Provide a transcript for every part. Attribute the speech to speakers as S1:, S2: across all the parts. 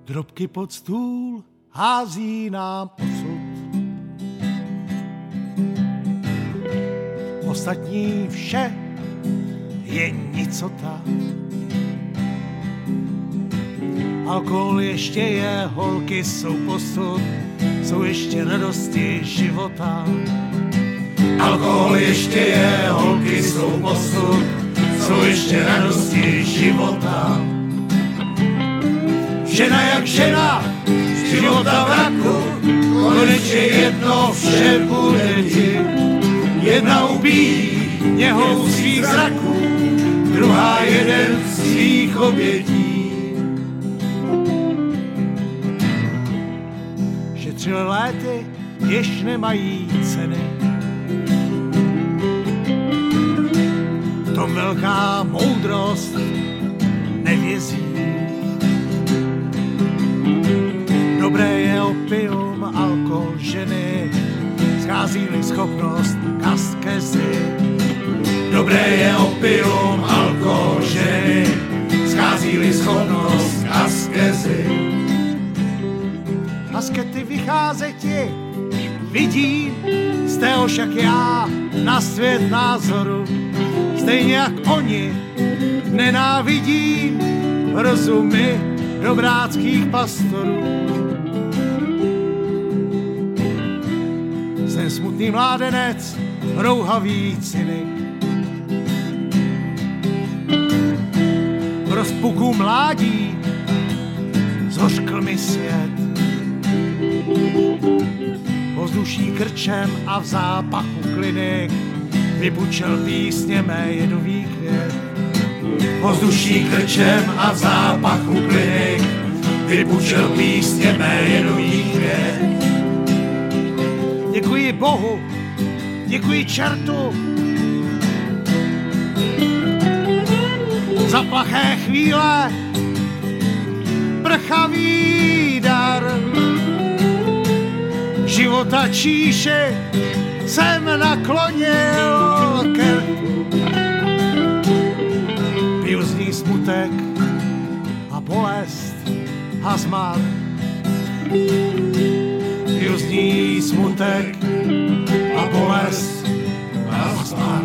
S1: Drobky pod stůl hází nám osud. Ostatní vše je nicota. Alkohol ještě je, holky jsou posud, jsou ještě radosti života. Alkohol ještě je, holky jsou posud, jsou ještě radosti života. Žena jak žena, života vraku, konečně jedno vše bude ti. Jedna ubíjí něhou svých zraků, druhá jeden svých obětí. Že 3 léty jež nemají ceny, v tom velká moudrost nevězí. Dobré je opium, alkohol, ženy, schází-li schopnost k askezi. Dobré je opium, alkohol, ženy, schází-li schopnost k askezi. Askety vycházeti vidím, z téhož jak já na svět názoru. Stejně jak oni nenávidím rozumy dobráckých pastorů. Jsem smutný mládenec, rouhavý cynik. V rozpuku mládí zhořkl mi svět. Ovzduší krčem a v zápachu klinik vybučel písně mé jedový květ. Ovzduší krčem a v zápachu klinik vybučel písně mé jedový květ. Děkuji Bohu, děkuji čertu za plaché chvíle, prchavý dar. Života číši jsem naklonil ke rtu. Piju z ní smutek a bolest a zmar. Piju z ní smutek a bolest a zmar.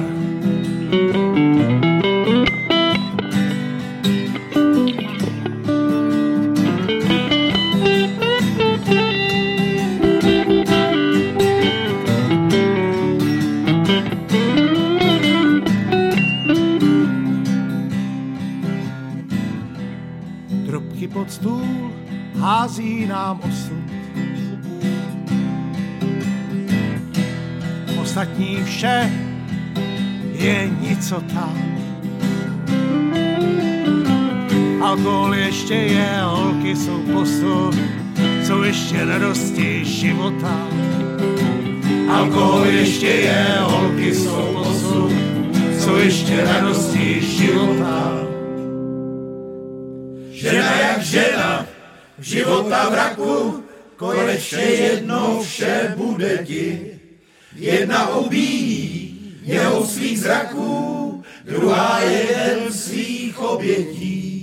S1: Drobky pod stůl hází nám osud. Ostatní vše je nicota. Alkohol ještě je, holky jsou posud, jsou ještě radosti života. Alkohol ještě je, holky jsou posud, jsou ještě radosti života.
S2: Žena jak žena, života vraku, konečně jednou vše bude ti. Jedna ubíjí něhou svých zraků, druhá jeden svých obětí.